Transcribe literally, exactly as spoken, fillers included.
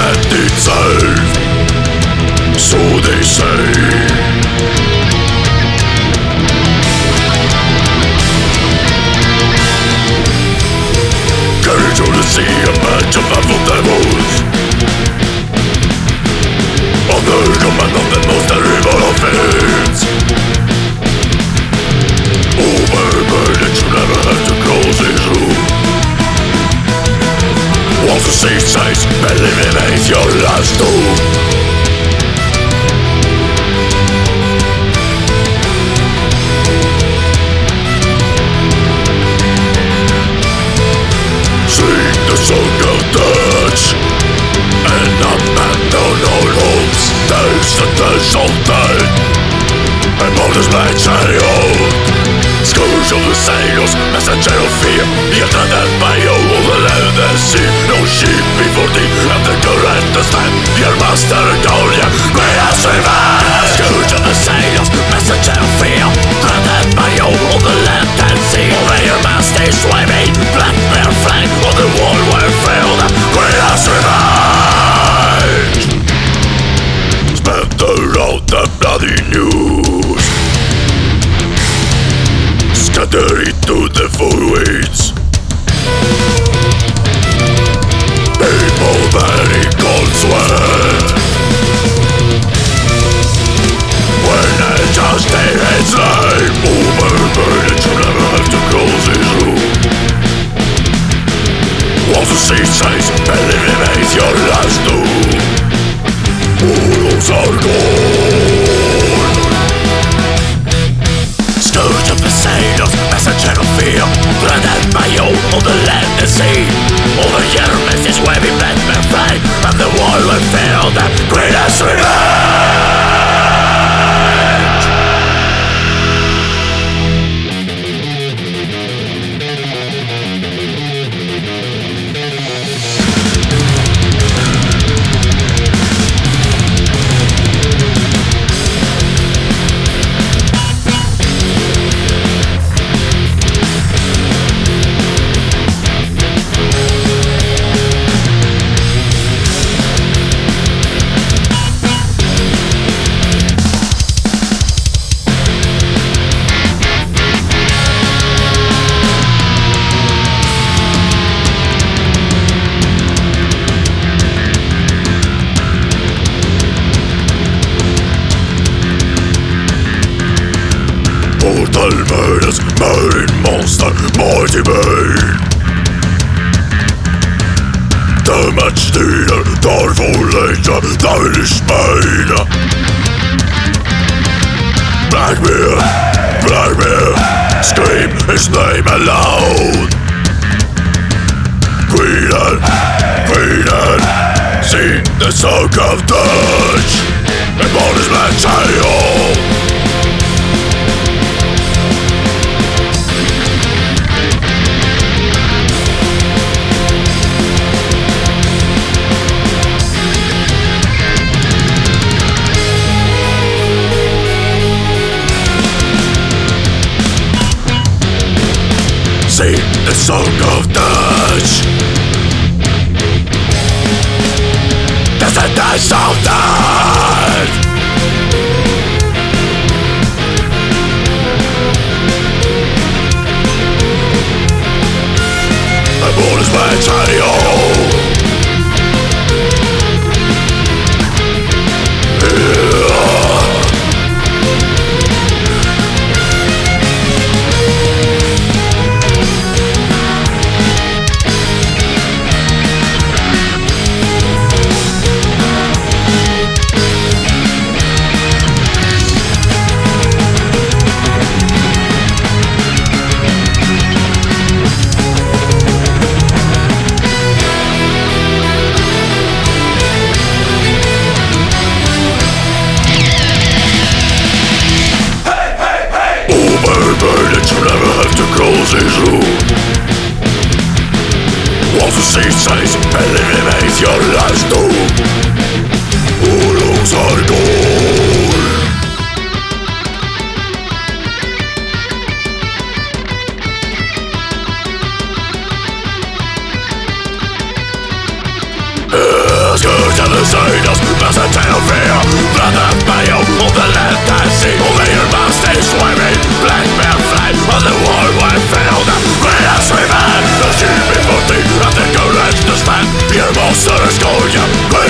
end itself, so they say. Carry to the sea a bunch of evil devils, under command of the most terrible offense. Overburdened, you never have to close this room. Once the sea says, believe it is your last doom. Sing the song of touch and abandon all hopes. There's the dash of death and borders by child. Scourge of the sailors, messenger of fear, you're threatened by all the land and sea. No ship before thee, and the current to stand. Your master told you, may us revive. Scourge of the sailors, messenger of fear, threatened by all the land and sea. Over your master is waving, black bear flag on the wall where failed. May us revive. Spent around the bloody news, scatter it to the four winds. People very cold sweat when I just their heads lie. Overburdened, you never have to close this room. Once the sea says, believe it is your last doom. Walls are gone. Scourge of the sailors, messenger of fear, threatened by you on the land and sea. Over your message waving black men fly, and the wall will feel the greatest revenge. Mortal murders, marine monster, mighty bane. Damage dealer, darkful angel, devilish bane. Blackbeard, Blackbeard, scream his name aloud. Queenan, Queenan, sing the song of Dutch, and born his black child. Sing the song of Dutch. That's the dance of death. The ball is my tiny this room. Once the sea says, believe it is your last doom. Walls are gone. Scourge side of the war where failed. We are swimming, the sheep before thee, and the courage to stand. Your monster is going,